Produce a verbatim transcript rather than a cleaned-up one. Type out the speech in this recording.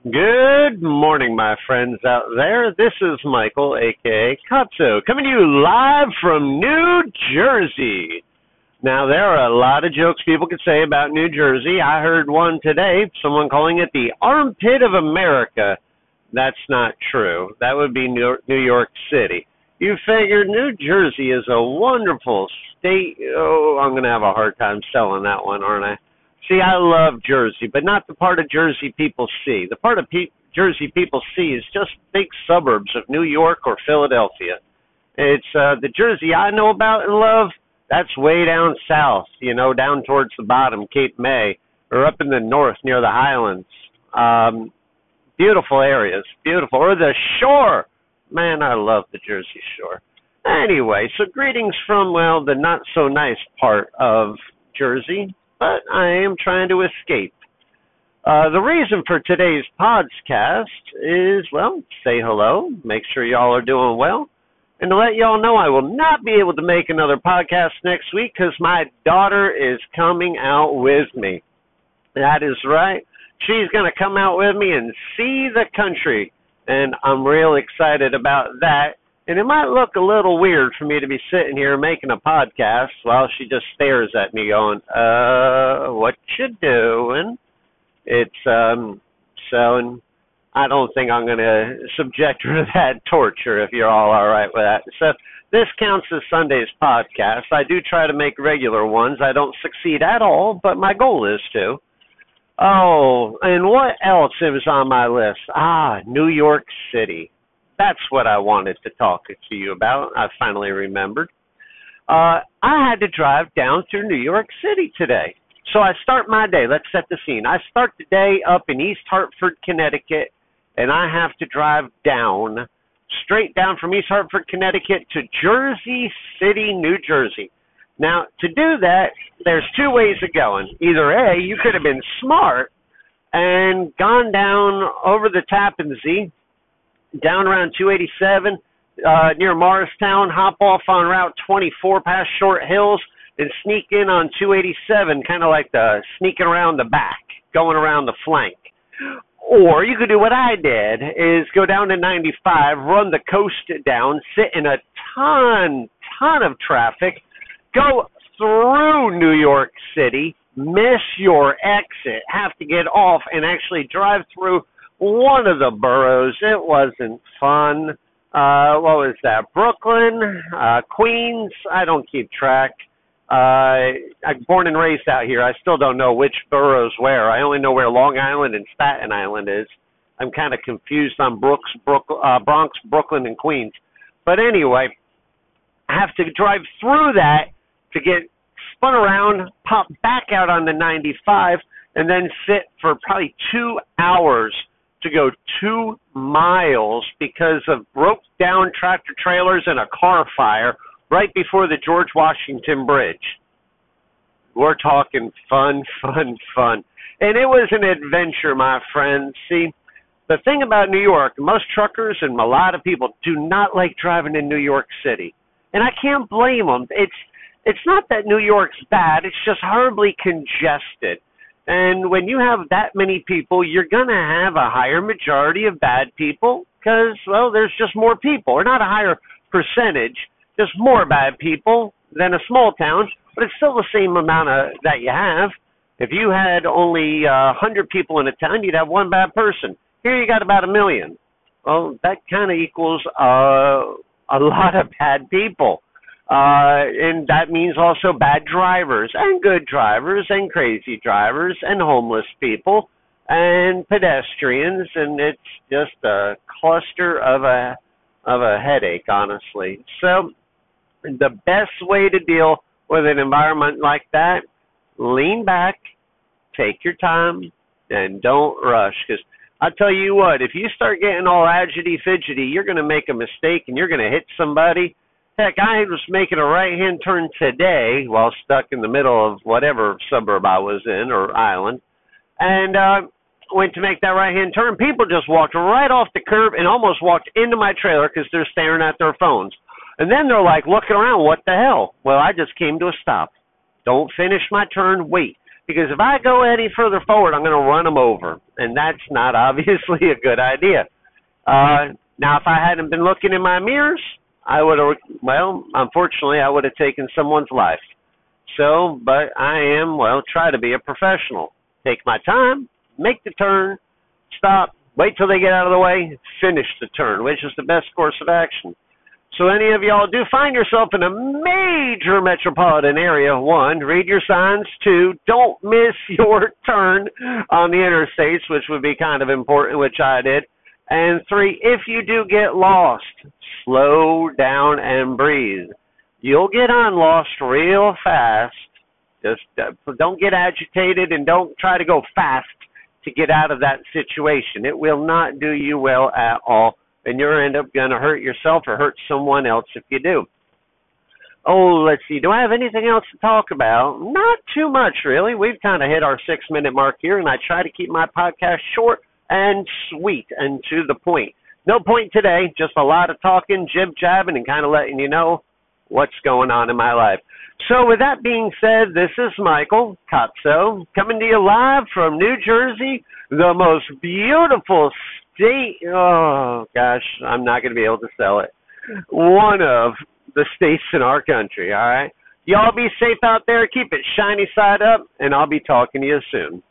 Good morning, my friends out there. This is Michael, aka Katsu, coming to you live from New Jersey. Now, there are a lot of jokes people could say about New Jersey. I heard one today, someone calling it the armpit of America. That's not true. That would be New York City. You figure New Jersey is a wonderful state. Oh, I'm going to have a hard time selling that one, aren't I? See, I love Jersey, but not the part of Jersey people see. The part of pe- Jersey people see is just big suburbs of New York or Philadelphia. It's uh, the Jersey I know about and love. That's way down south, you know, down towards the bottom, Cape May, or up in the north near the Highlands. Um, beautiful areas, beautiful. Or the shore. Man, I love the Jersey Shore. Anyway, so greetings from, well, the not-so-nice part of Jersey, but I am trying to escape. Uh, the reason for today's podcast is, well, say hello, make sure y'all are doing well, and to let y'all know I will not be able to make another podcast next week because my daughter is coming out with me. That is right. She's going to come out with me and see the country, and I'm real excited about that. And it might look a little weird for me to be sitting here making a podcast while she just stares at me going, uh, what you doing? It's, um, so, and I don't think I'm going to subject her to that torture if you're all all right with that. So this counts as Sunday's podcast. I do try to make regular ones. I don't succeed at all, but my goal is to. Oh, and what else is on my list? Ah, New York City. That's what I wanted to talk to you about. I finally remembered. Uh, I had to drive down through New York City today. So I start my day. Let's set the scene. I start the day up in East Hartford, Connecticut, and I have to drive down, straight down from East Hartford, Connecticut to Jersey City, New Jersey. Now, to do that, there's two ways of going. Either A, you could have been smart and gone down over the Tappan Zee, down around two eighty-seven uh, near Morristown, hop off on Route twenty-four past Short Hills, and sneak in on two eighty-seven, kind of like the sneaking around the back, going around the flank. Or you could do what I did, is go down to ninety-five, run the coast down, sit in a ton, ton of traffic, go through New York City, miss your exit, have to get off, and actually drive through one of the boroughs. It wasn't fun. Uh, what was that? Brooklyn, uh, Queens. I don't keep track. Uh, I'm born and raised out here. I still don't know which borough's where. I only know where Long Island and Staten Island is. I'm kind of confused on Brooks, Brook, uh, Bronx, Brooklyn, and Queens. But anyway, I have to drive through that to get spun around, pop back out on the ninety-five, and then sit for probably two hours to go two miles because of broke down tractor trailers and a car fire right before the George Washington Bridge. We're talking fun, fun, fun. And it was an adventure, my friends. See, the thing about New York, most truckers and a lot of people do not like driving in New York City. And I can't blame them. It's, it's not that New York's bad. It's just horribly congested. And when you have that many people, you're going to have a higher majority of bad people because, well, there's just more people. Or not a higher percentage, just more bad people than a small town, but it's still the same amount of, that you have. If you had only uh, one hundred people in a town, you'd have one bad person. Here you got about a million. Well, that kind of equals uh, a lot of bad people. Uh, and that means also bad drivers and good drivers and crazy drivers and homeless people and pedestrians. And it's just a cluster of a, of a headache, honestly. So the best way to deal with an environment like that, lean back, take your time, and don't rush. Because I'll tell you what, if you start getting all agity-fidgety, you're going to make a mistake and you're going to hit somebody. Heck, I was making a right-hand turn today while stuck in the middle of whatever suburb I was in or island, and uh, went to make that right-hand turn. People just walked right off the curb and almost walked into my trailer because they're staring at their phones. And then they're like looking around, what the hell? Well, I just came to a stop. Don't finish my turn, wait. Because if I go any further forward, I'm going to run them over, and that's not obviously a good idea. Uh, now, if I hadn't been looking in my mirrors, I would have, well, unfortunately, I would have taken someone's life. So, but I am, well, try to be a professional. Take my time, make the turn, stop, wait till they get out of the way, finish the turn, which is the best course of action. So any of y'all do find yourself in a major metropolitan area, one, read your signs. Two, don't miss your turn on the interstates, which would be kind of important, which I did. And three, if you do get lost, slow down and breathe. You'll get on lost real fast. Just uh, don't get agitated and don't try to go fast to get out of that situation. It will not do you well at all, and you'll end up going to hurt yourself or hurt someone else if you do. Oh, let's see. Do I have anything else to talk about? Not too much, really. We've kind of hit our six-minute mark here, and I try to keep my podcast short and sweet and to the point. No point today, just a lot of talking, jib-jabbing, and kind of letting you know what's going on in my life. So with that being said, this is Michael Kotso coming to you live from New Jersey, the most beautiful state. Oh, gosh, I'm not going to be able to sell it. One of the states in our country, all right? Y'all be safe out there. Keep it shiny side up, and I'll be talking to you soon.